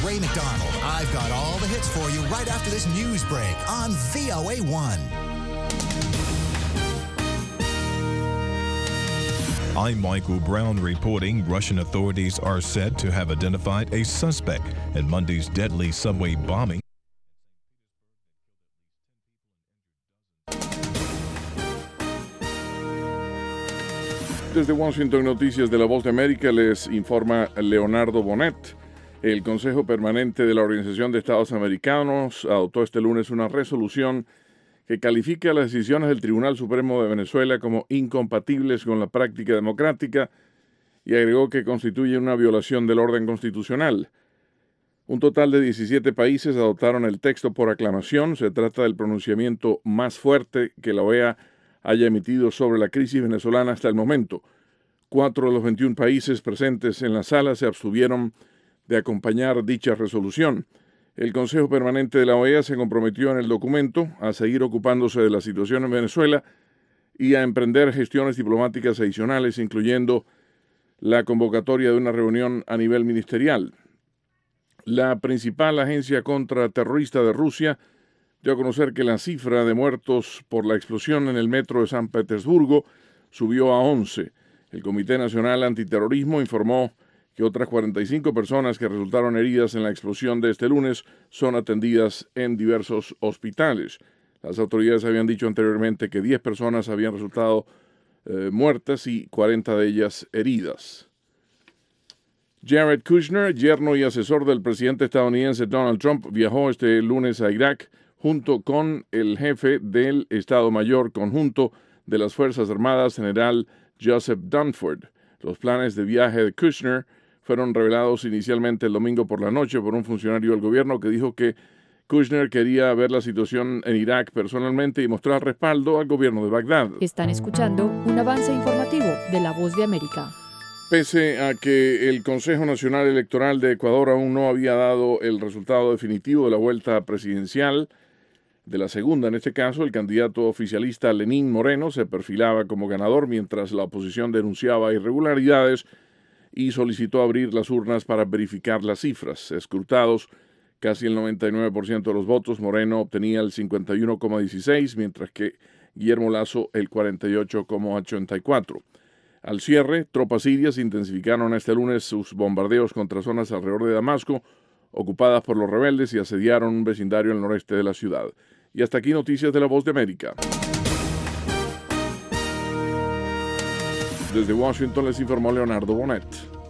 Ray McDonald. I've got all the hits for you right after this news break on VOA1. I'm Michael Brown reporting Russian authorities are said to have identified a suspect in Monday's deadly subway bombing. Desde Washington, Noticias de la Voz de América, les informa Leonardo Bonet. El Consejo Permanente de la Organización de Estados Americanos adoptó este lunes una resolución que califica las decisiones del Tribunal Supremo de Venezuela como incompatibles con la práctica democrática y agregó que constituye una violación del orden constitucional. Un total de 17 países adoptaron el texto por aclamación. Se trata del pronunciamiento más fuerte que la OEA haya emitido sobre la crisis venezolana hasta el momento. 4 de los 21 países presentes en la sala se abstuvieron de acompañar dicha resolución. El Consejo Permanente de la OEA se comprometió en el documento a seguir ocupándose de la situación en Venezuela y a emprender gestiones diplomáticas adicionales, incluyendo la convocatoria de una reunión a nivel ministerial. La principal agencia contraterrorista de Rusia dio a conocer que la cifra de muertos por la explosión en el metro de San Petersburgo subió a 11. El Comité Nacional Antiterrorismo informó que otras 45 personas que resultaron heridas en la explosión de este lunes son atendidas en diversos hospitales. Las autoridades habían dicho anteriormente que 10 personas habían resultado muertas y 40 de ellas heridas. Jared Kushner, yerno y asesor del presidente estadounidense Donald Trump, viajó este lunes a Irak junto con el jefe del Estado Mayor Conjunto de las Fuerzas Armadas, general Joseph Dunford. Los planes de viaje de Kushner fueron revelados inicialmente el domingo por la noche por un funcionario del gobierno que dijo que Kushner quería ver la situación en Irak personalmente y mostrar respaldo al gobierno de Bagdad. Están escuchando un avance informativo de La Voz de América. Pese a que el Consejo Nacional Electoral de Ecuador aún no había dado el resultado definitivo de la vuelta presidencial, de la segunda en este caso, el candidato oficialista Lenín Moreno se perfilaba como ganador mientras la oposición denunciaba irregularidades y solicitó abrir las urnas para verificar las cifras. Escrutados casi el 99% de los votos, Moreno obtenía el 51,16, mientras que Guillermo Lasso el 48,84. Al cierre, tropas sirias intensificaron este lunes sus bombardeos contra zonas alrededor de Damasco, ocupadas por los rebeldes, y asediaron un vecindario en el noreste de la ciudad. Y hasta aquí Noticias de la Voz de América. Desde Washington les informó Leonardo Bonet.